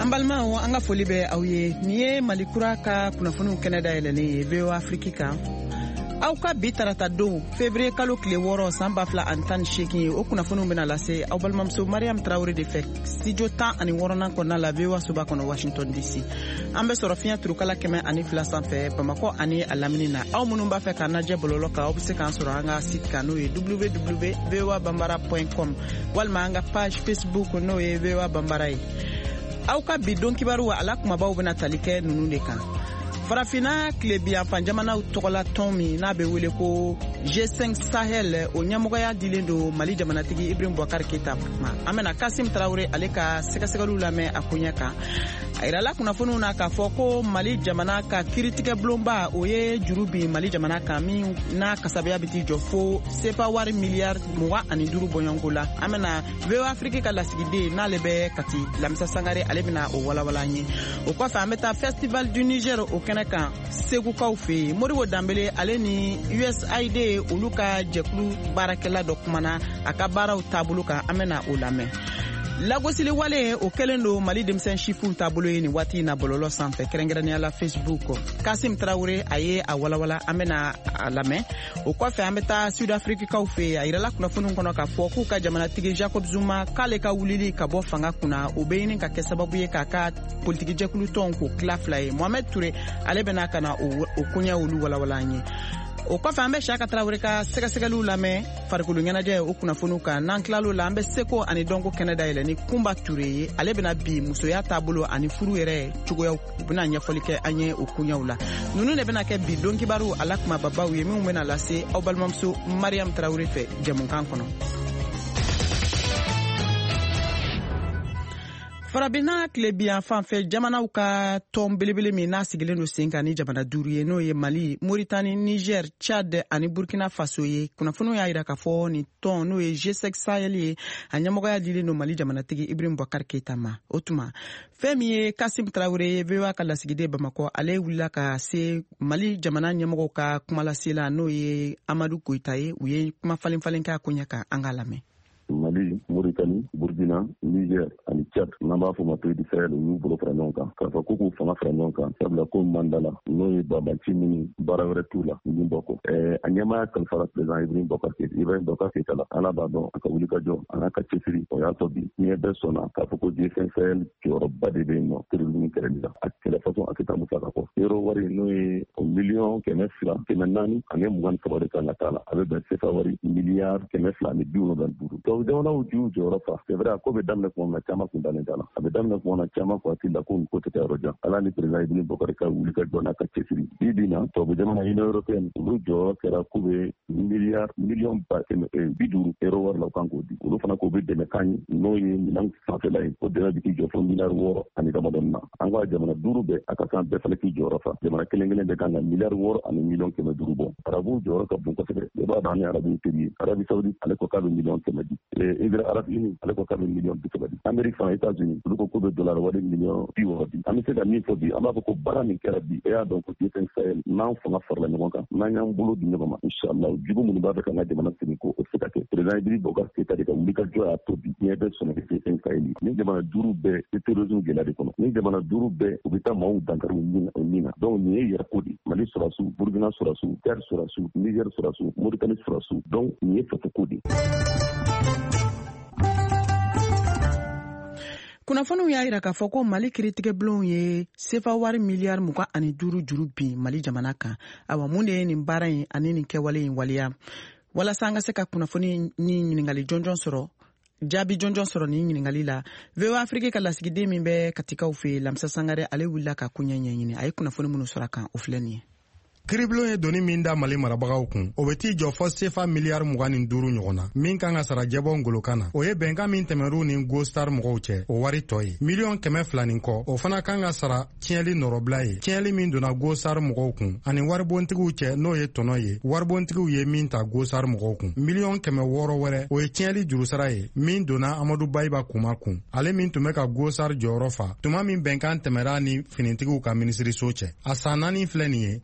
An balimaw an ka foli bɛ aw ye. Ni ye Mali kura ka kunnafoniw kɛnɛ dayɛlɛlen ye VOA Afrique kan. Aw ka bi tarata don février kalo tile 6 san 2018 o kunnafoniw bɛna lase aw balimamuso Mariam Traoré de fɛ studio 16nan kɔnɔna la VOA Soba kɔnɔ Washington DC. An bɛ sɔrɔ fiɲɛ turukala 102 sanfɛ Bamakɔ ani a lamini na. Aw minnu b'a fɛ k'an lajɛ bɔlɔlɔ kan aw bɛ se k'an sɔrɔ an ka site kan n'o ye www.voabambara.com walima an ka page Facebook n'o ye VOA Bambara ye. Aw ka bi don kibaru ala kumabaw bɛna tali kɛ nunu de kan. Farafina tilebiyanfan jamanaw tɔgɔla tɔn min n'a bɛ wele ko G5 Sahel o ɲɛmɔgɔya dilen don Mali jamanatigi Ibrahim Boubacar Keita ma. An bɛna Kasim Traoré ale ka sɛgɛsɛgɛliw lamɛn a koɲɛ kan. A yirala kunnafoniw na k'a fɔ ko Mali jamana ka kiritigɛ bulonba o ye juru bin Mali jamana kan min n'a kasabiya bɛ t'i jɔ fo CFA wari miliyari 25 bɔɲɔnko la. An bɛna VOA Afrique ka lasigiden n'ale bɛ Kati Lamisa Sangare ale bɛna o walawala an ye. O kɔfɛ an bɛ taa Festival du Niger o kɛnɛ kan Segukaw fɛ yen. Modibo Dambele ale ni USAID olu ka jɛkulu baarakɛla dɔ kumana a ka baaraw taabolo kan an bɛna o lamɛn. Lagosili wale o kɛlen don Mali denmisɛn chifu taabolo ye ni waati na bɔlɔlɔ sanfɛ kɛrɛnkɛrɛnnenya la Facebook. Kasim Traoré a ye a walawala an bɛna a lamɛn. O kɔfɛ an bɛ taa Sud Africains fɛ yen a yirala kunnafoniw kɔnɔ k'a fɔ k'u ka jamanatigi Jacob Zuma k'ale ka wulili ka bɔ fanga kunna o bɛ ɲini ka kɛ sababu ye k'a ka politiki jɛkulu tɔnw k'o tila fila ye. Mohamed Touré ale bɛna ka na o koɲɛ olu walawala an ye. O kɔfɛ an bɛ Saka Traoré ka sɛgɛsɛgɛliw lamɛn farikolo ɲɛnajɛ o kunnafoniw kan n'an tilal'o la an bɛ Seko ani Dɔnko kɛnɛ dayɛlɛ ni Kumba Touré ye ale bɛna bi musoya taabolo ani furu yɛrɛ cogoyaw u bɛna ɲɛfɔli kɛ an ye o koɲɛw la. Ninnu de bɛna kɛ bi don kibaru ala kumababaw ye minnu bɛna lase aw balimamuso Mariam Traoré fɛ jɛmukan kɔnɔ. Farabina tilebiyan fanfɛ jamanaw ka tɔn belebele min n'a sigilen don sen kan ni jamana 5 ye n'o ye Mali, Mauritanie, Niger, Tchad ani Burkina Faso ye. Kunnafoniw y'a yira k'a fɔ ni tɔn n'o ye G5 Sahel ye a ɲɛmɔgɔya dilen don Mali jamanatigi Ibrahim Boubacar Keita ma. O tuma fɛn min ye Kasim Traoré ye VOA ka lasigiden Bamakɔ ale wulila ka se Mali jamana ɲɛmɔgɔw ka kumalasela n'o ye Amadou Koita ye u ye kuma falen k'a koɲɛ kan an ka lamɛn. Mali, Mauritanie, Burkina, Niger ani Tchad n'an b'a fɔ ma pays du Sahel u y'u bolo fara ɲɔgɔn kan k'a fɔ k'u fanga fara ɲɔgɔn kan sabula ko Mandala n'o ye Babanci ni baara wɛrɛ t'u la u bɔ kɔ a ɲɛmaya kalifara président Ibrahim Boubacar Keita la ala b'a dɔn a ka wuli ka jɔ a n'a ka cɛsiri o y'a tɔ bi diɲɛ bɛɛ sɔnna k'a fɔ ko G5 Sahel jɔyɔrɔba de bɛ yen nɔ terrorisme kɛlɛli la a kɛlɛ façon a tɛ taa musa ka kɔ euro wari n'o ye 1,400,000 ani 23 de kan ka t'a la a bɛ bɛn CFA wari miliyari 295 jamanaw y'u jɔyɔrɔ fa c'est vrai ko bɛ daminɛ kuma na caman kun dalen t'a la a bɛ daminɛ kuma na caman ko a tɛ la ko nin ko tɛ taa yɔrɔ jan ala ni président Ibrahim Boubacar ka wuli ka jɔ n'a ka cɛsiri bi na tubabu jamana Union européenne olu jɔyɔrɔ kɛra k'u bɛ miliyɔn 50 euro wari la u kan k'o di olu fana k'o bɛ dɛmɛ kan ye n'o ye minɛn sanfɛla ye o dɛmɛ bɛ k'i jɔ fo miliyari 6 ani damadɔni na an ka jamana 5 bɛɛ a ka kan bɛɛ fana k'i jɔyɔrɔ fa jamana kelen bɛ kan ka miliyari 6 ani miliyɔn 100 bɔ arabuw jɔyɔrɔ ka bon kosɛbɛ i b'a dɔn an ye arabuw teri ye Arabie Saoudite ale ko k'a bɛ miliyɔn 100 di Arabie Unis ale ko k'a bɛ miliyɔn 70 di Amérique fana États-Unis olu ko k'u bɛ dollar wari miliyɔn 60 di an bɛ se ka min fɔ bi an b'a fɔ ko baara min kɛra bi e y'a dɔn ko G5 Sahel n'an fanga farala ɲɔgɔn kan n'an y'an bolo di ɲɔgɔn ma inshallah jugu minnu b'a fɛ ka an ka jamana segin ko o se ka kɛ président Ibrahim Boubacar Keita de ka wuli ka jɔ y'a to bi diɲɛ bɛɛ sɔnna G5 Sahel ni jamana 5 bɛɛ tɛ terrorisme gɛlɛya de kɔnɔ ni jamana 5 bɛɛ u bɛ taa maaw dankari o min na donc nin ye yɛrɛ ko di Mali sɔrɔsiw Burkina sɔrɔsiw Tchad sɔrɔsiw Niger sɔrɔsiw Mauritanie sɔrɔsiw donc nin ye faso ko di. Kunnafoniw y'a yira k'a fɔ ko Mali kiritigɛ bulon ye CFA wari miliyari 25 juru bin Mali jamana kan. Awa mun de ye nin baara in ani nin kɛwale in waliya walasa an ka se ka kunnafoni ni ɲiningali jɔnjɔn sɔrɔ jaabi jɔnjɔn sɔrɔ ni ɲiningali la VOA Afrique ka lasigiden min bɛ Katikaw fɛ Lamisa Sangare ale wulila ka koɲɛ ɲɛɲini a ye kunnafoni minnu sɔrɔ a kan o filɛ nin ye. Kiribulon ye doni min da Mali marabagaw kun o bɛ t'i jɔ fɔ CFA miliyari 25 ɲɔgɔn na min kan ka sara jɛbɔ ngolokan na o ye bɛnkan min tɛmɛr'u ni Gostar mɔgɔw cɛ o wari tɔ ye miliyɔn 200 nin kɔ o fana kan ka sara tiɲɛli nɔrɔbila ye tiɲɛli min donna Gostar mɔgɔw kun ani waribontigiw cɛ n'o ye tɔnɔ ye waribontigiw ye min ta Gostar mɔgɔw kun miliyɔn 600 wɛrɛ o ye tiɲɛli jurusara ye min donna Amadou Bayiba Kuma kun ale min tun bɛ ka Gostar jɔyɔrɔ fa tuma min bɛnkan tɛmɛra ni finitigiw ka minisiriso cɛ a san 4 filɛ nin ye fɔn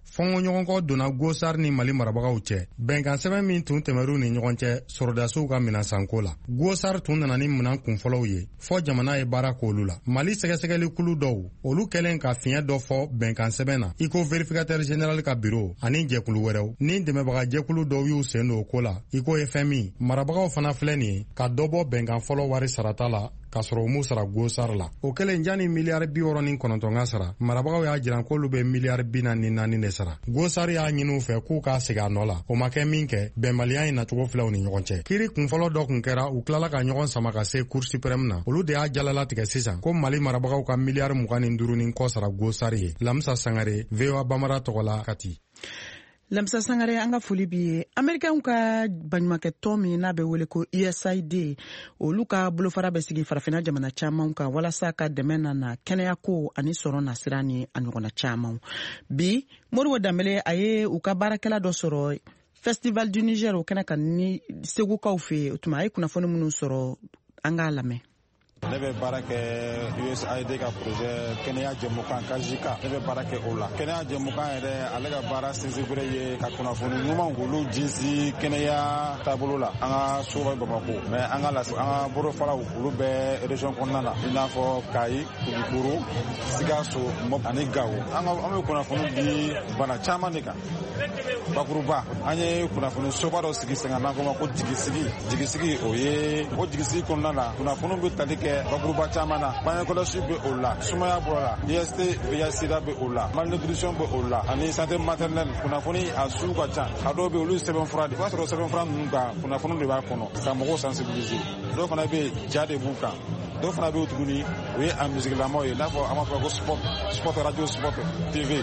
fɔɲɔgɔnkɔ donna gosar ni mali marabagaw cɛ bɛnkan sɛbɛn min tun tɛmɛr'u ni ɲɔgɔn cɛ sɔrɔdasiw ka minansanko la. gosar tun nana ni minan kunfɔlɔw ye fɔ jamana ye baara k'olu la. mali sɛgɛsɛgɛli kulu dɔw olu kɛlen ka fiɲɛ dɔ fɔ bɛnkan sɛbɛn na i ko verificateur général ka biro ani jɛkulu wɛrɛw ni dɛmɛbaga jɛkulu dɔw y'u sen don o ko la i ko FMI marabagaw fana filɛ nin ye ka dɔ bɔ bɛnkan fɔlɔ wari sarata la k'a sɔrɔ u m'u sara gosar la. o kɛlen jani miliyari 69 ka sara marabagaw y'a jiran k'olu bɛ miliyari 44 de sara. gosar y'a ɲini u fɛ k'u k'a segin a nɔ la o ma kɛ min kɛ bɛnbaliya in nacogo filɛ u ni ɲɔgɔn cɛ. kiiri kunfɔlɔ dɔ kun kɛra u tilala ka ɲɔgɔn sama ka se cour suprême na olu de y'a jalalatigɛ sisan ko mali marabagaw ka miliyari 25 ni kɔ sara gosar ye. lamisa sangare VOA Bamara tɔgɔla Kati. Lamsa Sangare an ka foli bi ye Amerikɛnw ka baɲumankɛ tɔn min n'a bɛ wele ko USAID olu ka bolofara bɛ sigi farafina jamana caman kan walasa ka dɛmɛ na kɛnɛyako ani sɔrɔ nasira ni a ɲɔgɔnna caman. bi Moribo Dambele a ye u ka baarakɛla dɔ sɔrɔ Festival du Niger o kɛnɛ kan ni segukaw fɛ o tuma a ye kunnafoni minnu sɔrɔ an k'a lamɛn. Ne bɛ baara kɛ USAID ka projet kɛnɛya jɛmukan KAJIKA ne bɛ baara kɛ o la. kɛnɛya jɛmukan yɛrɛ ale ka baara sinsinbere ye ka kunnafoni ɲumanw k'olu jinsi kɛnɛya taabolo la an ka soba Bamako mais an ka bolofaraw olu bɛ région kɔnɔna na i n'a fɔ Kayi, Kulukoro, Sikaso, Mɔp ani Gawo. An bɛ kunnafoni di bana caman de kan. bakuruba an ye kunnafoni soba dɔ sigi sen kan n'an ko ma ko jigisigi o ye o jigisigi kɔnɔna na kunnafoni bɛ tali kɛ bakuruba caman na. bangekɔlɔsi bɛ o la, sumaya b'o la, IST VIH sida bɛ o la, malnutrition bɛ o la ani santé maternelle. kunnafoni a sugu ka ca, a dɔw bɛ olu sɛbɛnfura de. o b'a sɔrɔ sɛbɛnfura ninnu kan kunnafoni de b'a kɔnɔ ka mɔgɔw sensibiliser. dɔw fana bɛ ja de b'u kan, dɔw fana bɛ tuguni o ye a musikilamɔw ye i n'a fɔ an b'a fɔ ko sport radio, sport TV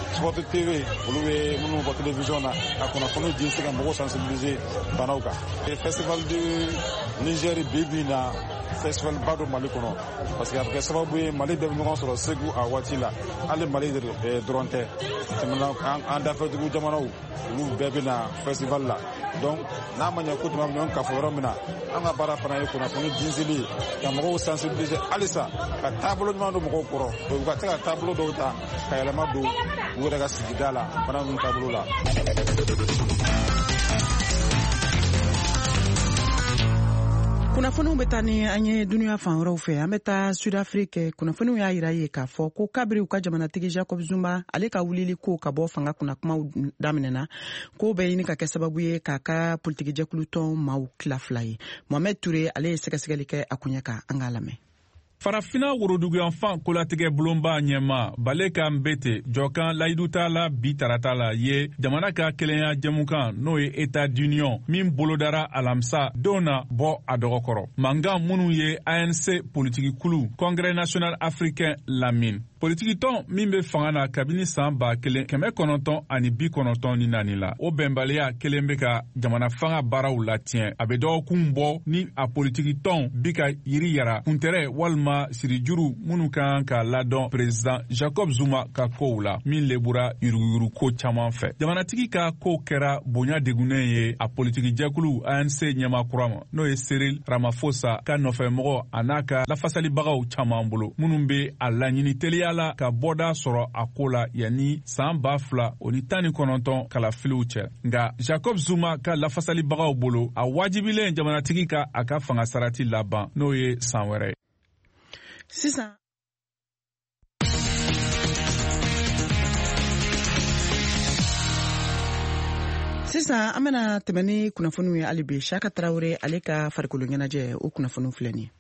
olu bɛ minnu bɔ télévision na a kunnafoni di se ka mɔgɔw sensibiliser banaw kan. festival du Niger bi na festival ba do Mali kɔnɔ parce que a bɛ kɛ sababu ye Mali bɛɛ bɛ ɲɔgɔn sɔrɔ Segu a waati la. hali Mali dɔrɔn tɛ, an dafɛdugu jamanaw olu bɛɛ bɛ na festival la. donc n'a ma ɲɛ ko tuma min ka fɔ yɔrɔ min na an ka baara fana ye kunnafoni dinsili ka mɔgɔw sensibiliser halisa ka taabolo ɲuman don mɔgɔw kɔrɔ. u ka se ka taabolo dɔw ta ka yɛlɛma don u yɛrɛ ka sigida la bana ninnu taabolo la. kunnafoniw bɛ taa ni an ye duniya fan wɛrɛw fɛ. an bɛ taa Sud-Afrique. kunnafoniw y'a yira ye k'a fɔ ko kabiri u ka jamanatigi Jacob Zuma ale ka wulili ko ka bɔ fanga kunna kumaw daminɛna ko bɛ ɲini ka kɛ sababu ye k'a ka politiki jɛkulu tɔn maaw tila fila ye. Mohamed Toure ale ye sɛgɛsɛgɛli kɛ a kun kan, an k'a lamɛn. Farafina woroduguyanfan kolatigɛ bulonba ɲɛma bale ka mbete jɔkan layidu t'a la bi tarata la ye jamana ka kelenya jɛmukan n'o ye État d'Union min bolodara alamisa don na bɔ a dɔgɔkɔrɔ. mankan minnu ye ANC politiki kulu Congrès national africain lamini. politiki tɔn min bɛ fanga na kabini san 1994 la. o bɛnbaliya kelen bɛ ka jamana fanga baaraw latiɲɛ. a bɛ dɔgɔkun bɔ ni a politiki tɔn bi ka yiri yara kuntɛrɛ walima sirijuru minnu kan ka ladɔn président Jacob Zuma ka kow la min lebura yuruguyurugu ko caman fɛ. jamanatigi ka ko kɛra bonya degunnen ye a politiki jɛkulu ANC ɲɛmakura ma n'o ye Cyril Ramaphosa ka nɔfɛmɔgɔ a n'a ka lafasalibagaw caman bolo minnu bɛ a laɲini teliya la ka bɔda sɔrɔ a ko la yanni san 2019 kalafiliw cɛ. nka Jacob Zuma ka lafasalibagaw bolo a wajibilen jamanatigi ka a ka fanga sarati laban n'o ye san wɛrɛ. Sisan an bɛna tɛmɛ ni kunnafoniw ye hali bi. Shaka Tarawele ale ka farikolo ɲɛnajɛ o kunnafoniw filɛ nin ye.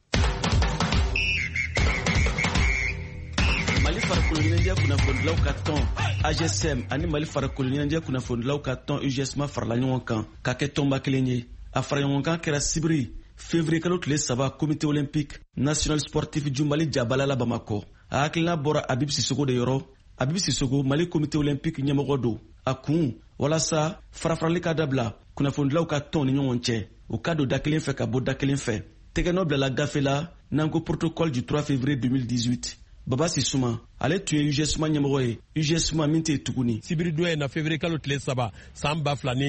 Mali farikolo ɲɛnajɛ kunnafonidilaw ka tɔn AGSM ani Mali farikolo ɲɛnajɛ kunnafonidilaw ka tɔn UGSM farala ɲɔgɔn kan ka kɛ tɔnba kelen ye. a fara ɲɔgɔn kan kɛra sibiri février kalo tile 3 comité olympique national sportif Jumbali Jabalala Bamako. A hakilina bɔra Habib Sissoko de yɔrɔ. Habib Sissoko Mali comité olympique ɲɛmɔgɔ don. A kun walasa farafarali ka dabila kunnafonidilaw ka tɔn ni ɲɔgɔn cɛ. U ka don da kelen fɛ ka bɔ da kelen fɛ. Tɛgɛnɔ bilala gafe la n'an ko protocole du 3 février 2018. Baba Sissouma ale tun ye UGSMA ɲɛmɔgɔ ye. UGSMA min tɛ tuguni. Sibiri dɔ ye na février kalo tile 3 san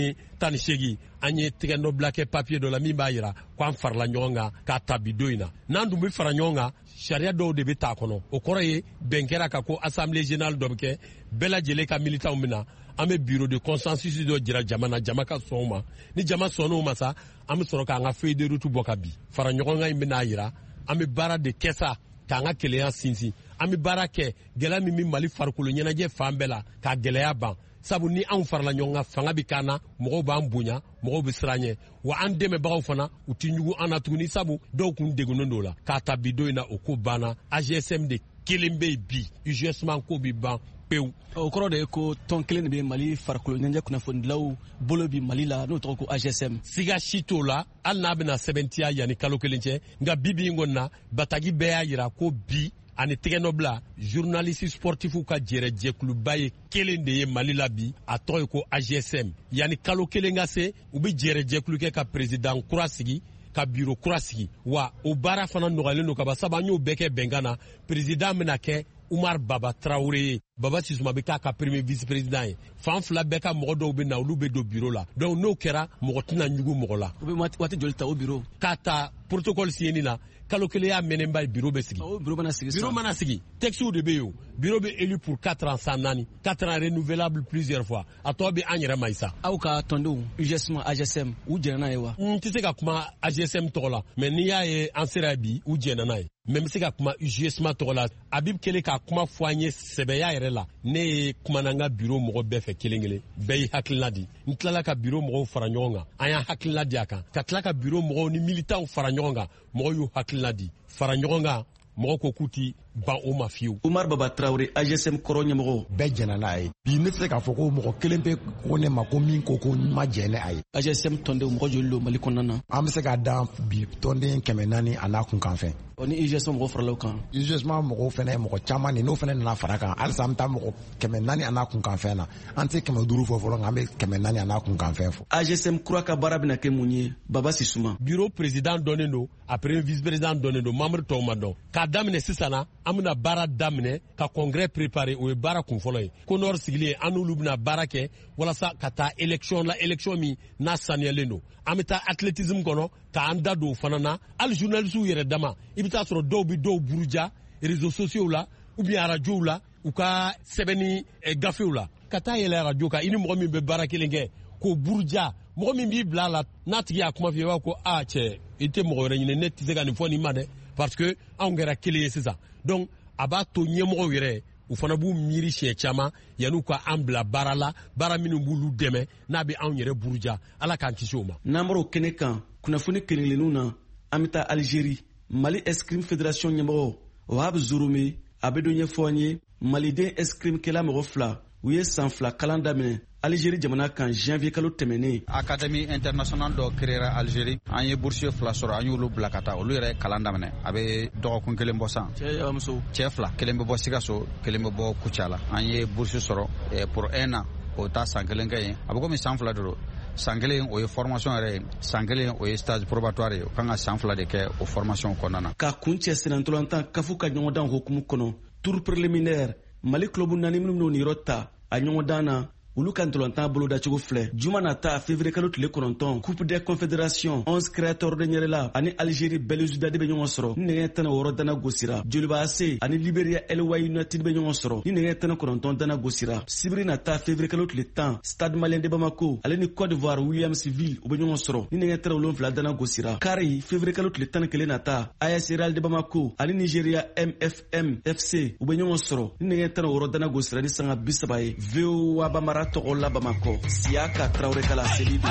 2018 an ye tɛgɛ bila kɛ papier dɔ la min b'a yira k'an farala ɲɔgɔn kan k'a ta bi don in na. N'an dun bɛ fara ɲɔgɔn kan sariya dɔw de bɛ t'a kɔnɔ. O kɔrɔ ye bɛn kɛra ka ko assemblée générale dɔ bɛ kɛ bɛɛ lajɛlen ka militants bɛ na. An bɛ bureau de consensus dɔ jira jama na, jama ka sɔn o ma. Ni jama sɔnn'o ma sa an bɛ sɔrɔ k'an ka feuille de route bɔ ka bin. Fara ɲɔgɔn kan in bɛn'a yira an bɛ baara de kɛ sa k'an ka kelenya sinsin. An bɛ baara kɛ gɛlɛya min bɛ Mali farikolo ɲɛnajɛ fan bɛɛ la k'a gɛlɛya ban. Sabu ni anw farala ɲɔgɔn kan fanga bɛ k'an na, mɔgɔw b'an bonya, mɔgɔw bɛ siran ɲɛ. Wa an dɛmɛbagaw fana u tɛ ɲugu an na tuguni sabu dɔw kun degunnen don la. K'a ta bi don in na o ko banna. AGSM de kelen bɛ yen bi. UGSMA ko bɛ ban pewu. O kɔrɔ de ye ko tɔn kelen de bɛ Mali farikolo ɲɛnajɛ kunnafonidilaw bolo bi Mali la n'o tɔgɔ ko AGSM. Siga si t'o la hali n'a bɛna sɛbɛntiya yanni kalo kelen cɛ nka bi in kɔni na batagi bɛɛ y'a yira ko bi ani tɛgɛnɔbila journaliste sportifu ka jɛrɛjɛkuluba ye kelen de ye Mali la bi a tɔgɔ ye ko AGSM. Yanni kalo kelen ka se u bɛ jɛrɛjɛkulu kɛ ka président kura sigi ka bureau kura sigi wa o baara fana nɔgɔyalen don kaba sabu an y'o bɛɛ kɛ bɛnkan na président bɛna kɛ Umar Baba Traoré ye. Baba Sissouma bɛ k'a ka premier vice président ye. Fan fila bɛɛ ka mɔgɔ dɔw bɛ na olu bɛ don bureau la. Donc n'o kɛra mɔgɔ tɛna ɲugu mɔgɔ la. U bɛ waati joli ta o bureau? K'a ta protocole signé na kalo kelen y'a mɛnɛnba ye bureau bɛ sigi. O bureau mana sigi. Bureau mana sigi. Texte de bɛ yen o. Bureau bɛ élu pour 4 ans san 4. 4 ans renouvelable plusieurs fois. A tɔ bɛ an yɛrɛ ma sa. Aw ka tɔndenw UGSMA AGSM u jɛnna n'a ye wa? N tɛ se ka kuma AGSM tɔgɔ la mais n'i y'a ye an sera bi u jɛnna n'a ye. Mais n bɛ se ka kuma UGSMA tɔgɔ la. Habib kɛlen ka kuma fɔ an ye sɛbɛya yɛrɛ la. Ne ye kumana n ka bureau mɔgɔ bɛɛ fɛ kelen kelen. Bɛɛ y'i hakilina di. N tilala ka bureau mɔgɔw fara ɲɔgɔn kan. An y'a hakilina di a kan. Ka tila ka bureau mɔgɔw ni militants fara ɲɔgɔn kan. Mɔgɔw y'u hakilina di. Fara ɲɔgɔn kan mɔgɔ ko k'u ti ban o ma fiyewu. Umar Baba Traoré AGSM kɔrɔ ɲɛmɔgɔ bɛɛ jɛnna n'a ye. Bi ne tɛ se k'a fɔ ko mɔgɔ kelen bɛ ko ne ma ko min ko ma jɛn ne a ye. AGSM tɔndenw mɔgɔ joli don Mali kɔnɔna na? An bɛ se k'a dan bi tɔnden 400 a n'a kunkan fɛn. Ni UGSMA mɔgɔ farala o kan? UGSMA mɔgɔw fana ye mɔgɔ caman de n'o fana nana fara kan halisa an bɛ taa mɔgɔ 400 a n'a kunkan fɛn na. An tɛ 500 fɔ fɔlɔ nka an bɛ 400 a n'a kunkan fɛn fɔ. AGSM kura ka baara bɛna kɛ mun ye? Baba Sissouma. Bureau président dɔnnen don a premier vice président dɔnnen don membre tɔw ma dɔn. K'a daminɛ sisan na an bɛna baara daminɛ ka congrès préparer o ye baara kunfɔlɔ ye. Konor sigilen an n'olu bɛna baara kɛ walasa ka taa élection la élection min n'a saniyalen don. An bɛ taa athlétisme kɔnɔ k'an da don o fana na hali journalistes yɛrɛ dama i bɛ taa sɔrɔ dɔw bɛ dɔw buruja réseaux sociaux la ou bien radios la u ka sɛbɛnni gafew la ka taa yɛlɛ radio kan i ni mɔgɔ min bɛ baara kelen kɛ k'o buruja mɔgɔ min b'i bila a la n'a tigi y'a kuma f'i ye i b'a fɔ ko cɛ i tɛ mɔgɔ wɛrɛ ɲini ne tɛ se ka nin fɔ nin ma dɛ parce que anw kɛra kelen ye sisan donc a b'a to ɲɛmɔgɔw yɛrɛ u fana b'u miiri siɲɛ caman yan'u ka an bila baara la baara minnu b'olu dɛmɛ n'a bɛ anw yɛrɛ buruja ala k'an kisi o ma. N'an bɔra o kɛnɛ kan kunnafoni kelen-kelenninw na an bɛ taa Algérie Mali escrime fédération ɲɛmɔgɔ Wahab Zoroumi a bɛ dɔ ɲɛfɔ an ye maliden escrime kɛla mɔgɔ 2 u ye san 2 kalan daminɛ Algérie jamana kan janvier kalo tɛmɛnen. Académie internationale dɔ créera Algérie an ye boursier 2 sɔrɔ an y'olu bila ka taa olu yɛrɛ kalan daminɛ a bɛ dɔgɔkun 1 bɔ san. Cɛ muso. Cɛ 2 1 bɛ bɔ Sikaso 1 bɛ bɔ Kucala an ye bourse sɔrɔ pour 1 an o ta san 1 kɛ yen a bɛ komi san 2 de don. San 1 o ye formation yɛrɛ ye san 1 o ye stage probatoire ye o kan ka san 2 de kɛ o formation kɔnɔna na. Ka kun cɛ senantolantan kafu ka ɲɔgɔndan hukumu kɔnɔ tour préliminaire Mali club 4 minnu ni yɔrɔ ta a ɲɔgɔndan na olu ka ntolantan bolo dacogo filɛ juma nata février kalo tile 9 coupe des confédérations 11 créateurs de ɲɛrɛla ani Algérie Belouizdad bɛ ɲɔgɔn sɔrɔ ni nɛgɛ 16 dana gosira Joliba AC ani Liberia Elway United bɛ ɲɔgɔn sɔrɔ ni nɛgɛ 19 dana gosira sibiri nata février kalo tile 10 Stade Malien de Bamako ale ni Côte d'Ivoire Williamsville u bɛ ɲɔgɔn sɔrɔ ni nɛgɛ 17 dana gosira Kari février kalo tile 11 nata AS Real de Bamako ani Nigeria MFM FC u bɛ ɲɔgɔn sɔrɔ ni nɛgɛ 16 dana gosira ni sanga 30 ye VOA Bamara tɔgɔ la Bamako Siaka Traoré Kala Selidu.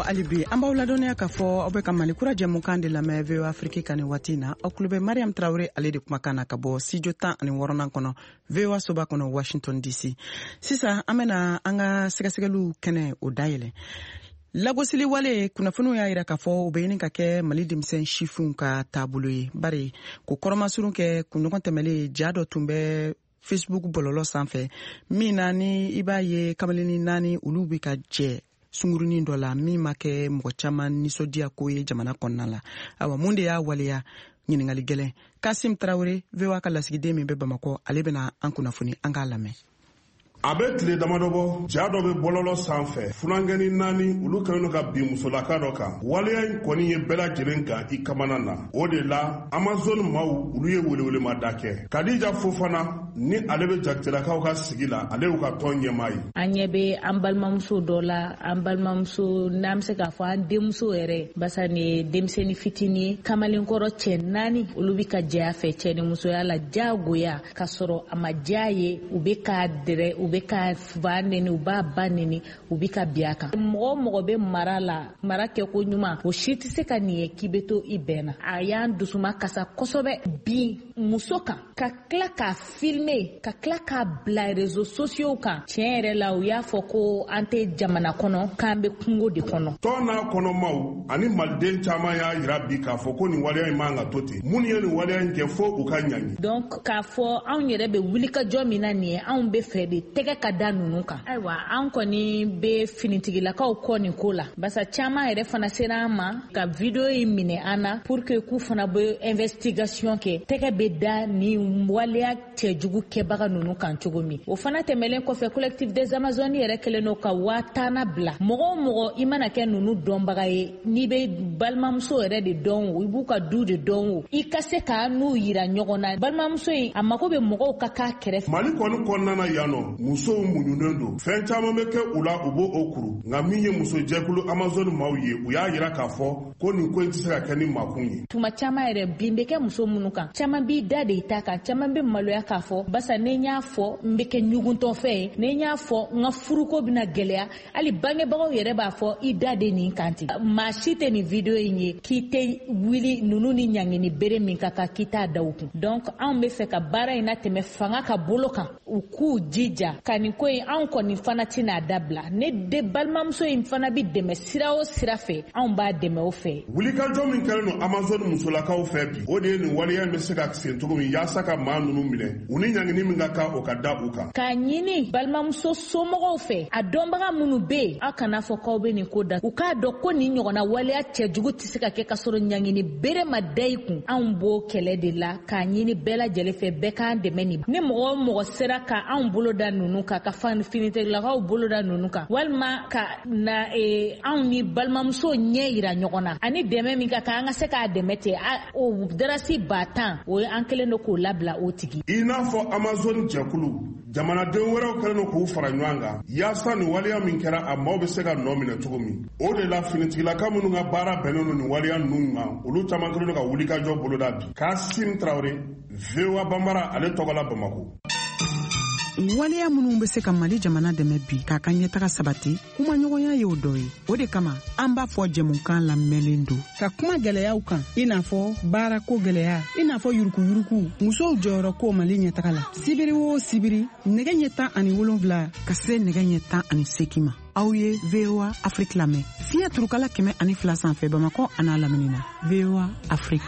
alibi an b'aw ladɔnniya k'a fɔ aw bɛ ka Mali kura jɛmukan de lamɛn VOA Afrique kan nin waati in na. Aw tulo bɛ Mariam Traoré ale de kumakan na ka bɔ studio 16 kɔnɔ VOA soba kɔnɔ Washington DC. Sisan an bɛna an ka sɛgɛsɛgɛliw kɛnɛ o dayɛlɛ. Lagosili wale kunnafoniw y'a yira k'a fɔ u bɛ ɲini ka kɛ Mali denmisɛn sifinw ka taabolo ye. Bari ko kɔrɔmasurun kɛ kunɲɔgɔn tɛmɛlen ja dɔ tun bɛ Facebook bɔlɔlɔ sanfɛ min na ni i b'a ye kamalenni 4 olu bɛ ka jɛ sungurunin dɔ la min ma kɛ mɔgɔ caman nisɔndiya ko ye jamana kɔnɔna la. Awa mun de y'a waleya ɲininkali gɛlɛn. Kasim Traoré VOA ka lasigiden min bɛ Bamakɔ ale bɛna an kunnafoni an k'a lamɛn. A bɛ tile damadɔ bɔ ja dɔ bɛ bɔlɔlɔ sanfɛ funankɛni 4 olu kɛlen ka bin musolaka dɔ kan. Waleya in kɔni ye bɛɛ lajɛlen kan i kamana na. O de la Amazon maaw olu ye welewelemada kɛ. Kadija Fofana ni ale bɛ jagɛlakaw ka sigi la ale y'u ka tɔn ɲɛmaa ye. An ɲɛ bɛ an balimamuso dɔ la an balimamuso n'an bɛ se k'a fɔ an denmuso yɛrɛ basa ni denmisɛnnin fitinin kamalenkɔrɔ cɛ 4 olu bɛ ka jɛ a fɛ cɛ ni musoya la jagoya ka sɔrɔ a ma diya ye u bɛ ka dɛrɛ u bɛ ka fa neni u b'a ba neni u bɛ ka biya kan. Mɔgɔ bɛ mara la mara kɛ ko ɲuman o si tɛ se ka nin ye k'i bɛ to i bɛnna. A y'an dusuma kasa kosɛbɛ bi muso kan ka tila k'a filmer ka tila k'a bila réseaux sociaux kan tiɲɛ yɛrɛ la u y'a fɔ ko an tɛ jamana kɔnɔ k'an bɛ kungo de kɔnɔ. Tɔn n'a kɔnɔmaw ani maliden caman y'a yira bi k'a fɔ ko nin waleya in man ka to ten. Minnu ye nin waleya in kɛ fo u ka ɲangi. Donc k'a fɔ anw yɛrɛ bɛ wulikajɔ min na nin ye anw bɛ fɛ de tɛgɛ ka da ninnu kan. Ayiwa an kɔni bɛ finitigilakaw kɔ nin ko la basa caman yɛrɛ fana sera an ma ka video in minɛ an na pour que k'u fana bɛ investigation kɛ tɛgɛ bɛ da ni waleya cɛjugu kɛbaga ninnu kan cogo min. O fana tɛmɛlen kɔfɛ collectif des Amazones yɛrɛ kɛlen don ka 10,000 bila. Mɔgɔ i mana kɛ ninnu dɔnbaga ye n'i bɛ balimamuso yɛrɛ de dɔn o i b'u ka du de dɔn o i ka se ka n'u yira ɲɔgɔn na. Balimamuso in a mago bɛ mɔgɔw ka k'a kɛrɛfɛ. Mali kɔni kɔnɔna na yan nɔ musow muɲunen don. Fɛn caman bɛ kɛ u la u b'o o kuru nka min ye muso jɛkulu Amazon maaw ye u y'a yira k'a fɔ ko nin ko in tɛ se ka kɛ ni makun ye. Tuma caman yɛrɛ bin bɛ kɛ muso minnu kan caman b'i da de i ta kan caman bɛ maloya k'a fɔ basa ne y'a fɔ n bɛ kɛ ɲuguntɔfɛn ye ne y'a fɔ n ka furuko bɛna gɛlɛya hali bangebagaw yɛrɛ b'a fɔ i da de nin kan ten. Maa si tɛ nin video in ye k'i tɛ wuli ninnu ni ɲangini bere min ka kan k'i t'a da u kun. Donc anw bɛ fɛ ka baara in latɛmɛ fanga ka bolo kan u k'u jija ka nin ko in anw kɔni fana tɛna dabila. Ne de balimamuso in fana bɛ dɛmɛ sira o sira fɛ anw b'a dɛmɛ o fɛ. Wulikajɔ min kɛlen don Amazon musolakaw fɛ bi o de ye nin waleya in bɛ se ka sen cogo min yaasa ka maa ninnu minɛ u ni ɲangini min ka kan o ka da u kan. K'a ɲini balimamuso somɔgɔw fɛ a dɔnbaga minnu bɛ yen aw kana fɔ k'aw bɛ nin ko da u k'a dɔn ko nin ɲɔgɔnna waleya cɛjugu tɛ se ka kɛ ka sɔrɔ ɲangini bere ma da i kun. Anw b'o kɛlɛ de la k'a ɲini bɛɛ lajɛlen fɛ bɛɛ k'an dɛmɛ nin. Ni mɔgɔ sera ka anw bolo da ninnu kan ka finitigilakaw bolo da ninnu kan walima ka na anw ni balimamuso ɲɛ yira ɲɔgɔn na ani dɛmɛ min ka kan an ka se k'a dɛmɛ ten o darasi 10,000 o ye an kɛlen don k'o labila o tigi. I n'a fɔ Amazon jɛkulu jamanaden wɛrɛw kɛlen don k'u fara ɲɔgɔn kan yaasa nin waleya min kɛra a maaw bɛ se ka nɔ minɛ cogo min. O de la finitigilaka minnu ka baara bɛnnen don nin waleya ninnu ma olu caman kɛlen don ka wulikajɔ boloda bi. Kasim Traoré VOA Bambara ale tɔgɔ la Bamakɔ. Waleya minnu bɛ se ka Mali jamana dɛmɛ bi k'a ka ɲɛtaga sabati kuma ɲɔgɔnya ye o dɔ ye. O de kama an b'a fɔ jɛmukan lamɛnlen don ka kuma gɛlɛyaw kan i n'a fɔ baarako gɛlɛya i n'a fɔ yurukuyuruku musow jɔyɔrɔ ko Mali ɲɛtaga la sibiri o sibiri nɛgɛ ɲɛ 17 ka se nɛgɛ ɲɛ 18 ma. Aw ye VOA Afrique lamɛn fiɲɛ turukala 102 sanfɛ Bamakɔ a n'a lamini na VOA Afrique.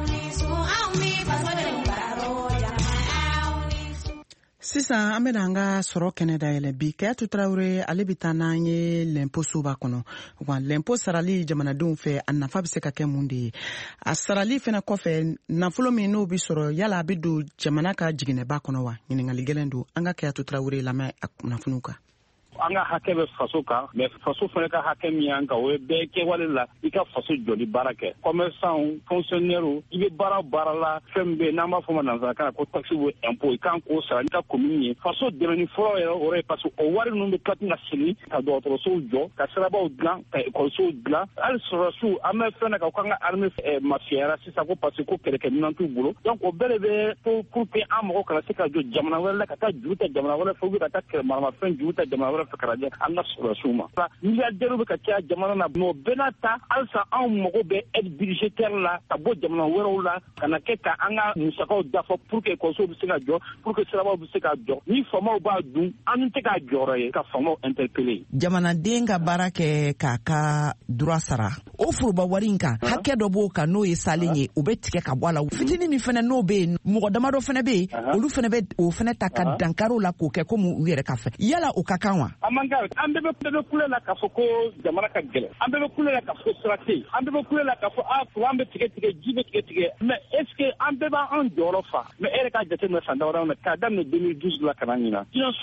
Sisan an bɛna an ka sɔrɔ kɛnɛ dayɛlɛ bi Kayatu Traoré ale bɛ taa n'an ye l'impôt soba kɔnɔ wa l'impôt sarali jamanadenw fɛ a nafa bɛ se ka kɛ mun de ye a sarali fana kɔfɛ nafolo min n'o bɛ sɔrɔ yala a bɛ don jamana ka jiginɛba kɔnɔ wa ɲininkali gɛlɛn don an ka Kayatu Traoré lamɛn a kunnafoniw kan. An ka hakɛ bɛ faso kan mais faso fana ka hakɛ min y'an kan o ye bɛɛ kɛwale la i ka faso jɔli baara kɛ commerçant fonctionnaire i bɛ baara la fɛn min bɛ yen n'an b'a fɔ ma nanzarakan na ko taxe ou impôt i kan k'o sara n'i ka commune ye faso dɛmɛni fɔlɔ yɛrɛ o ye parce que o wari ninnu bɛ tila ka segin ka dɔgɔtɔrɔsow jɔ ka sirabaw dilan ka ekɔlisow dilan hali sɔrɔsiw an bɛ fɛn na ka k'an ka armée mafiyara sisan ko parce que ko kɛlɛkɛminɛn t'u bolo donc o bɛɛ de bɛ pour que an mɔgɔ kana se ka jɔ jamana wɛrɛ la ka taa juru ta jamana wɛrɛ fɛ ou bien ka taa kɛlɛmaramafɛn juru ta jamana wɛrɛ wɛrɛ fɛ ka lajɛ an ka sɔrɔsiw ma milliardaires bɛ ka caya jamana na mais o bɛɛ n'a ta halisa anw mago bɛ aide budgétaire la ka bɔ jamana wɛrɛw la ka na kɛ ka an ka musakaw dafa pour que école bɛ se ka jɔ pour que sirabaw bɛ se ka jɔ ni faamaw b'a dun an tɛ k'a jɔyɔrɔ ye ka faamaw interpeller. jamanaden ka baara kɛ k'a ka droit sara o furuba wari in kan hakɛ dɔ b'o kan n'o ye salen ye o bɛ tigɛ ka bɔ a la fitinin min fana n'o bɛ yen mɔgɔ damadɔ fana bɛ yen olu fana bɛ o fana ta ka dankari la k'o kɛ komi u yɛrɛ ka fɛ yala o ka kan wa. an man kan an bɛɛ bɛ kule la k'a fɔ ko jamana ka gɛlɛn an bɛɛ bɛ kule la k'a fɔ ko sira tɛ yen an bɛɛ bɛ kule la k'a fɔ courant bɛ tigɛ ji bɛ tigɛ mais est ce que an bɛɛ b'an jɔyɔrɔ fa mais e yɛrɛ k'a jateminɛ san damadɔ na k'a daminɛ 2012 la ka na ɲina jinɛ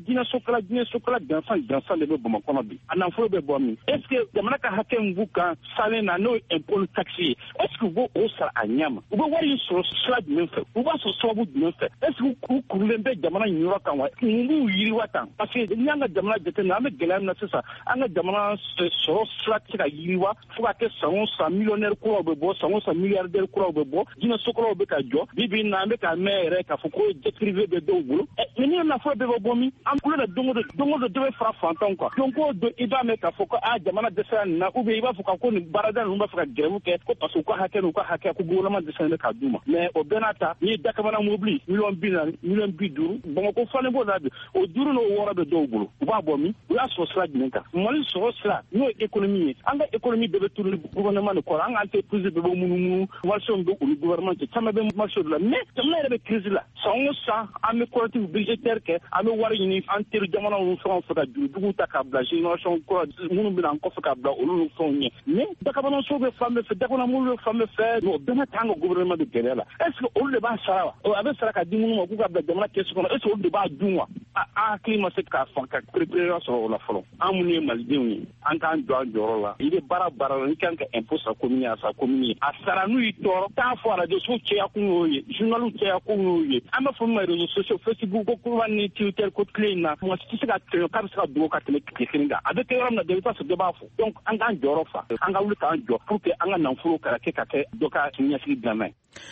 sokala gansan de bɛ bamakɔ kɔnɔ bi a nafolo bɛ bɔ min est ce que jamana ka hakɛ min b'u kan salen na n'o ye impôt ni taxe ye est ce que u b'o sara a ɲɛ ma u bɛ wari in sɔrɔ sira jumɛn fɛ u b'a sɔrɔ sababu jumɛn fɛ est ce que u kurulen bɛ jamana yɔrɔ kan wa mun b'u yiriwa tan parce que n'i y'an ka jamana jateminɛ an bɛ gɛlɛya min na sisan an ka jamana sɔrɔ sira tɛ se ka yiriwa fo ka kɛ san o san millionnaire kuraw bɛ bɔ san o san milliardaire kuraw bɛ bɔ jinɛ sokalaw bɛ ka jɔ bi na an bɛ ka mɛn yɛrɛ k'a fɔ ko jet privé bɛ dɔw bolo mais ni nafolo bɛɛ bɛ bɔ min an kulo la don o don dɔ bɛ fara fantanw kan donc o don i b'a mɛn k'a fɔ ko jamana dɛsɛra nin na ou bien i b'a fɔ ko nin baarada ninnu b'a fɛ ka grève kɛ ko parce que u ka hakɛ ko gouvernement dɛsɛlen bɛ k'a d'u ma mais o bɛɛ n'a ta n'i ye dakamana mobili miliyɔn 50 bamakɔ falen b'o la bi o 5 n'o 6 bɛ dɔw bolo u b'a bɔ min u y'a sɔrɔ sira jumɛn kan mali sɔrɔ sira n'o ye économie ye an ka économie bɛɛ bɛ tourner gouvernement de kɔrɔ an ka entreprise bɛɛ bɛ munumunu marché bɛ olu gouvernement cɛ caman bɛ marché de la mais jamana yɛrɛ bɛ crise la san o san an bɛ collectif budgétaire kɛ an bɛ wari ɲini an teri jamana ninnu fɛnw fɛ ka juruduguw ta k'a bila génération kura minnu bɛna an kɔfɛ k'a bila olu ni fɛnw ɲɛ mais dakabananso bɛ fan bɛɛ fɛ dakamanamugu bɛ fan bɛɛ fɛ o bɛɛ n'a ta an ka gouvernement de gɛlɛya la est ce que olu de b'a sara wa a bɛ sara ka di minnu ma k'u ka bila jamana kɛsu kɔnɔ est ce que olu de b'a dun wa a hakili ma se k'a fan ka préparer sɔrɔ o la fɔlɔ an minnu ye malidenw ye an k'an jɔ an jɔyɔrɔ la i bɛ baara la n'i kan ka impôt sa commune ye a sa commune ye a sara n'u y'i tɔɔrɔ t'a fɔ radio so cɛya kun y'o ye journal cɛya kun y'o ye an bɛ fɔ min ma réseaux sociaux Facebook ko kuruba ni Twitter ko tile in na mɔgɔ si tɛ se ka tɛmɛ k'a bɛ se ka dogo ka tɛmɛ tile kelen kan a bɛ kɛ yɔrɔ min na dɛ i bɛ taa sɔrɔ dɔ b'a fɔ donc an k'an jɔyɔrɔ fa an ka wuli k'an jɔ pour que an ka nafolo ka kɛ dɔ ka ɲɛsigi dilanna ye.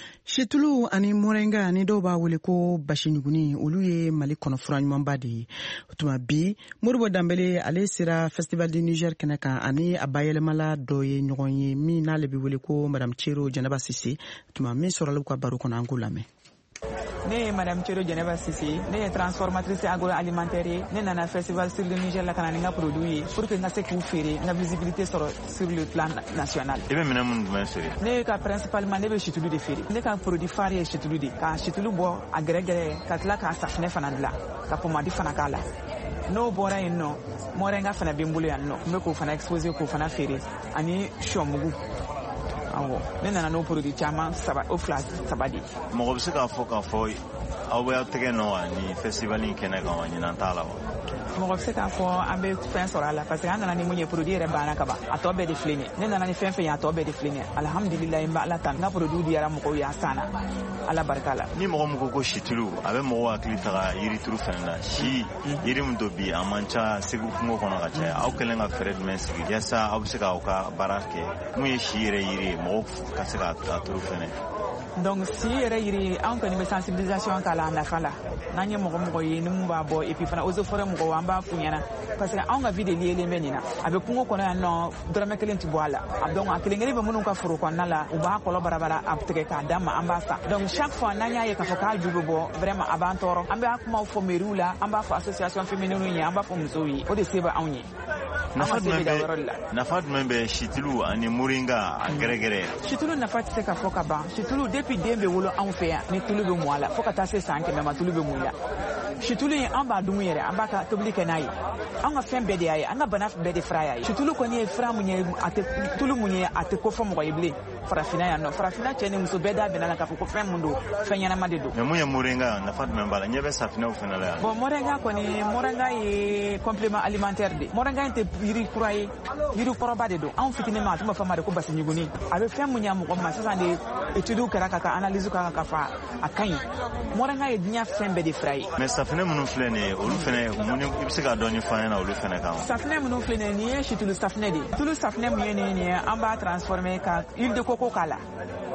Situlu ani Morenga ani dɔw b'a wele ko basi ɲuguni olu ye Mali kɔnɔ fura ɲumanba de ye tuma bi Modibo Dambele ale sera Festival du Niger kɛnɛ kan ani a bayɛlɛmala dɔ ye ɲɔgɔn ye min n'ale bɛ wele ko Madame Thierry Janaba Sise tuma min sɔrɔla u ka baro kɔnɔ an k'o lamɛn. Ne ye Madame Thierry Janaba Sise, ne ye transformatrice agroalimentaire ye, ne nana Festival sur le Niger la ka na ni n ka produit ye pour que n ka se k'u feere n ka visibilité sɔrɔ sur le plan national. I bɛ minɛn minnu jumɛn feere? Ne ka principalement ne bɛ situlu de feere. Ne ka produit phare ye situlu de, ka situlu bɔ a gɛrɛgɛrɛ ka tila k'a safinɛ fana dilan ka pomadi fana k'a la. N'o bɔra yen nɔ, Morenga fana bɛ n bolo yan nɔ, n bɛ k'o fana exposer k'o fana feere ani sɔmugu. Ne nana n'o produit caman o 3 de. Mɔgɔ bɛ se k'a fɔ aw bɛ tɛgɛ nɔ wa ni festival in kɛnɛ kan wa ɲinan t'a la wa? Mɔgɔ bɛ se k'a fɔ an bɛ fɛn sɔrɔ a la parce que an nana ni mun ye produit yɛrɛ banna ka ban a tɔ bɛɛ de filɛ nin ye ne nana ni fɛn ye a tɔ bɛɛ de filɛ nin ye alhamdulilayi n bɛ ala tan n ka produit diyara mɔgɔw ye a san na ala barika la. Ni mɔgɔ min ko situlu a bɛ mɔgɔw hakili taga yirituru fɛnɛ na si yiri min don bi a man ca Segu kungo kɔnɔ ka caya aw kɛlen ka fɛɛrɛ jumɛn sigi yasa aw bɛ se k'aw ka baara kɛ mun ye si yɛrɛ yiri ye mɔgɔw ka se k'a turu fɛnɛ. Donc si yɛrɛ yiri an kɔni bɛ sensibilisation k'a la a nafa la n'an ye mɔgɔ ye ni mun b'a bɔ et puis fana eaux et forêts mɔgɔw an b'a f'u ɲɛna parce que anw ka vie de lielen bɛ nin na a bɛ kungo kɔnɔ yan nɔ dɔrɔmɛ 1 tɛ bɔ a la donc a kelen kelen bɛ minnu ka foro kɔnɔna la u b'a kɔlɔ barabara a tigɛ k'a d'a ma an b'a san donc chaque fois n'an y'a ye k'a fɔ k'a ju bɛ bɔ vraiment a b'an tɔɔrɔ an b'a kumaw fɔ mairie la an b'a fɔ association féminine ye an b'a fɔ musow ye o de se bɛ anw ye. Nafa jumɛn bɛ situlu ani Moringa a gɛrɛgɛrɛ? Situlu nafa tɛ se ka fɔ ka ban situlu depuis den bɛ wolo anw fɛ yan ni tulu bɛ mɔ a la fo ka taa se san 100 ma tulu bɛ mɔ i la situlu in an b'a dun yɛrɛ an b'a ka tobili kɛ n'a ye an ka fɛn bɛɛ de y'a ye an ka bana bɛɛ de fara y'a ye situlu kɔni ye fura mun ye a tɛ tulu mun ye a tɛ ko fɔ mɔgɔ ye bilen farafinna yan nɔ farafinna cɛ ni muso bɛɛ da bɛnna la k'a fɔ ko fɛn mun don fɛn ɲɛnama de don. Mais mun ye Moringa nafa jumɛn b'a la ɲɛ bɛ safinɛw fana la yan. Bon Moringa ye complément alimentaire de Moringa in tɛ yiri kura ye yiri kɔrɔba de don anw fitinin ma a tun b'a fɔ ma de ko basi ɲuguni a bɛ fɛn mun ɲɛ mɔgɔ ma sisan de études kɛra ka analyse k'a ka fa a ka ɲi Moringa ye diɲɛ fɛn bɛɛ de fura ye. Mais safinɛ minnu filɛ nin ye olu fɛnɛ mun i bɛ se k'a dɔɔni fɔ an ɲɛna olu fɛnɛ kan. Safinɛ minnu filɛ nin ye nin ye situlu safinɛ de ye tulu safinɛ mun ye nin ye an b'a transformer ka huile de coco k'a la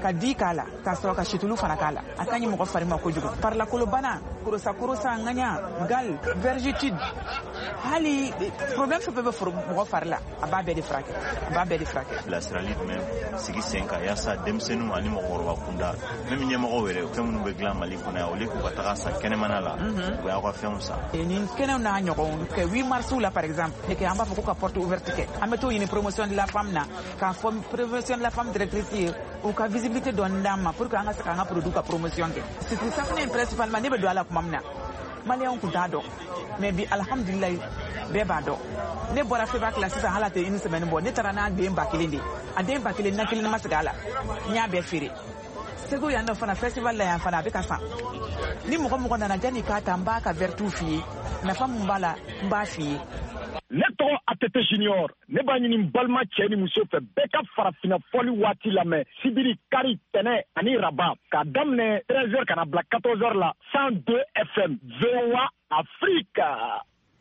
ka di k'a la k'a sɔrɔ ka situlu fana k'a la a ka ɲi mɔgɔ fari ma kojugu parlakolobana korosa ŋaɲa gal vergitude hali problème fɛn fɛn bɛ mɔgɔ fari la a b'a bɛɛ de furakɛ bilasirali jumɛn sigi sen kan yaasa denmisɛnninw ani mɔgɔkɔrɔba kunda même ɲɛmɔgɔw yɛrɛ fɛn minnu bɛ dilan Mali kɔnɔ yan olu k'u ka taga san kɛnɛmana la u y'aw ka fɛnw san nin kɛnɛw n'a ɲɔgɔn kɛ 8 mars la par exemple et que an b'a fɔ ko ka porte ouverte kɛ an bɛ t'o ɲini promotion de la femme na k'a fɔ promotion de la femme directrice ye u ka visibilité dɔɔni d'an ma pour que an ka se k'an ka produit ka promotion kɛ c'était safunɛ principalement ne bɛ don a la kuma min na maliyɛnw kun t'a dɔn mais bi alhamdulilayi bɛɛ b'a dɔn ne bɔra febac la sisan hali a tɛ une semaine bɔ ne taara n'a den 1000 de a den 1000 na kelen ma segin a la n y'a bɛɛ feere segu yan nɔ fana festival la yan fana a bɛ ka san ni mɔgɔ nana jani k'a ta n b'a ka vertu f'i ye nafa mun b'a la n b'a f'i ye ne tɔgɔ ATT Junior ne b'a ɲini balima cɛ ni muso fɛ bɛɛ ka farafina fɔli waati lamɛn sibiri kari tɛnɛ ani raba k'a daminɛ 13h kana bila 14h la 102 FM VOA Afrika.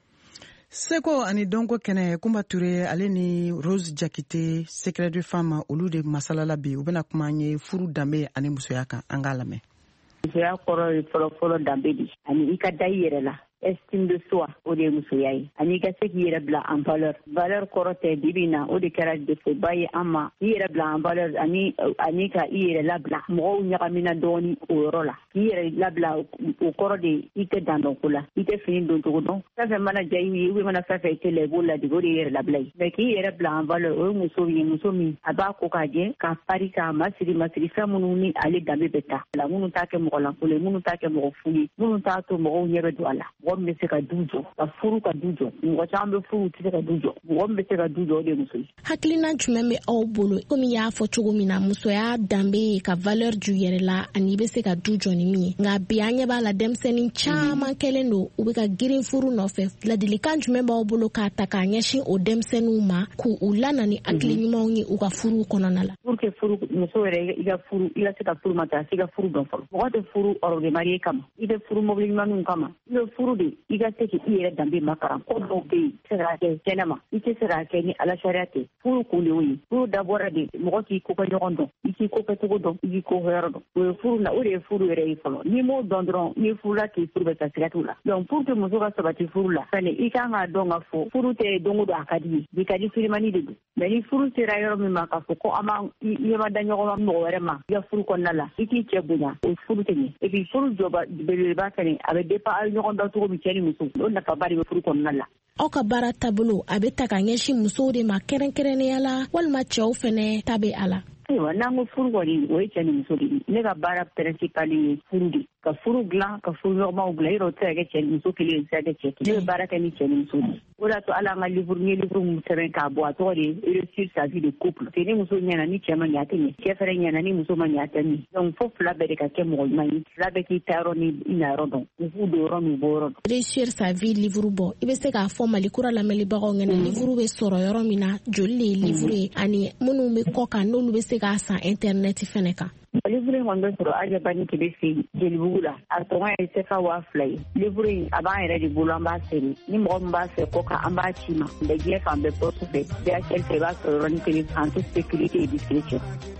Seko ani Donko kɛnɛ Kumba Ture ale ni Rose Jakite secret de femme olu de masalala bi u bɛna kuma ye furu danbe ani musoya kan an k'a lamɛn. Musoya kɔrɔ ye fɔlɔ danbe di ani I ka da I yɛrɛ la. Estime de soi o de musoya ye ani ka se k'i yɛrɛ bila en valeur kɔrɔ tɛ bibi na o de kɛra defeba ye an ma I yɛrɛ bila en valeur ani ka I yɛrɛ labila mɔgɔw ɲagamina dɔɔni o yɔrɔ la k'i yɛrɛ labila o kɔrɔ de I tɛ dan dɔn ko la I tɛ fini don cogo dɔn fɛn fɛn mana diya I ye ou mana fɛn fɛn I tɛ la I b'o ladege o de yɛrɛ labila ye mais k'i yɛrɛ bila en valeur o ye muso ye muso min a b'a ko k'a jɛ k'a pari k'a masiri fɛn minnu ni ale danbe bɛ taa la minnu t'a kɛ mɔgɔ lankolon ye minnu t'a kɛ mɔgɔ fu ye minnu t'a to mɔgɔw ɲɛ bɛ don a la mɔgɔ min bɛ se ka du jɔ ka furu ka du jɔ mɔgɔ caman bɛ furu tɛ se ka du jɔ mɔgɔ min bɛ se ka du jɔ o de ye muso ye. Hakilina jumɛn bɛ aw bolo komi y'a fɔ cogo min na musoya danbe ye ka valeur ju yɛrɛ la ani I bɛ se ka du jɔ ni min ye nka bi an ɲɛ b'a la denmisɛnnin caman kɛlen don u bɛ ka girin furu nɔfɛ ladilikan jumɛn b'aw bolo k'a ta k'a ɲɛsin o denmisɛnninw ma k'u lana ni hakili ɲumanw ye u ka furu kɔnɔna la. Pour que furu muso yɛrɛ I ka se ka furu ma taa I ka furu dɔn fɔlɔ mɔgɔ tɛ furu ordinaire kama I bɛ furu mobili ɲumanw kama I bɛ furu de I ka se k'i yɛrɛ danbe makaran ko dɔw bɛ yen I tɛ se k'a kɛ kɛnɛma I tɛ se k'a kɛ ni ala sariya tɛ furu kun de y'o ye furu dabɔra de mɔgɔ k'i ko kɛ ɲɔgɔn dɔn I k'i ko kɛcogo dɔn I k'i ko hɔyɔrɔ dɔn o ye furu la o de ye furu yɛrɛ ye fɔlɔ n'i m'o dɔn dɔrɔn n'i furu la k'i furu bɛ taa siga t'u la donc pour que muso ka sabati furu la fɛnɛ I kan k'a dɔn ka fɔ furu tɛ don o don a ka di ye bi ka di filimani de don mais ni furu sera yɔrɔ min ma k'a fɔ ko an b'an I ma da ɲɔgɔn ma mɔgɔ wɛrɛ ma I ka furu kɔnɔna la I k'i cɛ bonya o furu tɛ ɲɛ et puis furu jɔba belebeleba fɛnɛ a bɛ dépend a ye ɲɔgɔn dɔn cogo min cɛ ni muso o nafaba de bɛ furu kɔnɔna la. Aw ka baara taabolo a bɛ ta ka ɲɛsin musow de ma kɛrɛnkɛrɛnnenya la walima cɛw fɛnɛ ta bɛ a la. Ayiwa n'an ko furu kɔni o ye cɛ ni muso de ye ne ka baara principale ye furu de ka furu dilan ka furu ɲɔgɔnmaw dilan yɔrɔ o tɛ se ka kɛ cɛ ni muso kelen ye o tɛ se ka kɛ cɛ kelen ne bɛ baara kɛ ni cɛ ni muso de ye o de y'a to hali an ka livre n ye livre min sɛbɛn k'a bɔ a tɔgɔ de ye réussir sa vie de couple parce que ni muso ɲɛna ni cɛ ma ɲɛ a tɛ ɲɛ cɛ fɛnɛ ɲɛna ni muso ma ɲɛ a tɛ ɲɛ donc fo fila bɛɛ de ka kɛ mɔgɔ ɲuman ye fila bɛɛ k'i ta yɔrɔ ni I na yɔrɔ dɔn u k'u don yɔrɔ min u bɔ yɔrɔ dɔn. Réussir sa vie livre bɔ I bɛ se k'a fɔ Mali kura lamɛnbagaw ɲɛna livre bɛ sɔrɔ yɔrɔ min na joli de ye livre ye ani minnu bɛ kɔ kan n'olu bɛ se k'a san internet fɛnɛ kan. Livre in kɔni bɛ sɔrɔ Ajabani Kebe fɛ yen Jelibugu la a tɔgɔ ye CFA 2000 ye livre in a b'an yɛrɛ de bolo an b'a feere ni mɔgɔ min b'a fɛ kɔ kan an b'a ci ma bɛ diɲɛ fan bɛɛ poste fɛ DHL fɛ I b'a sɔrɔ yɔrɔnin kelen en toute sécurité et discrétion.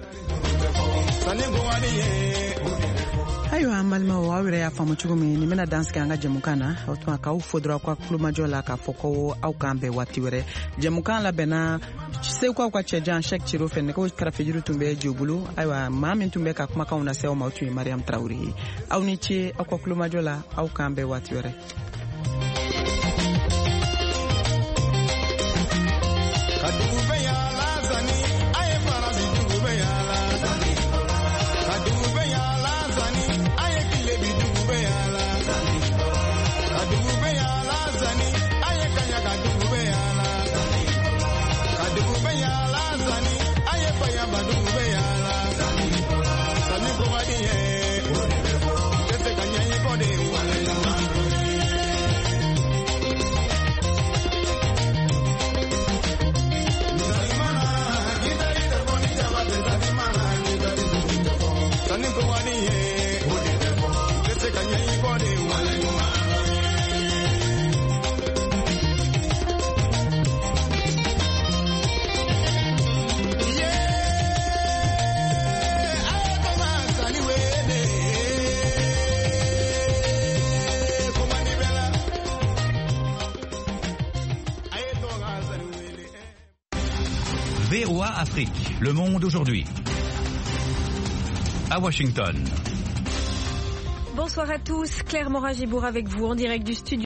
Ayiwa an balimaw aw yɛrɛ y'a faamu cogo min nin bɛna dansigi an ka jɛmukan na o tuma k'aw fo dɔrɔn aw ka kulomajɔ la k'a fɔ ko aw k'an bɛn waati wɛrɛ jɛmukan labɛnna Seko aw ka cɛjan Cheick Thilo fɛ nɛgɛw kɛrɛfɛjuru tun bɛ jo bolo ayiwa maa min tun bɛ ka kumakanw lase aw ma o tun ye Mariam Traoré ye aw ni ce aw ka kulomajɔ la aw k'an bɛn waati wɛrɛ. VOA Afrique, Le Monde aujourd'hui. À Washington. Bonsoir à tous, Claire Moragibourg avec vous en direct du studio.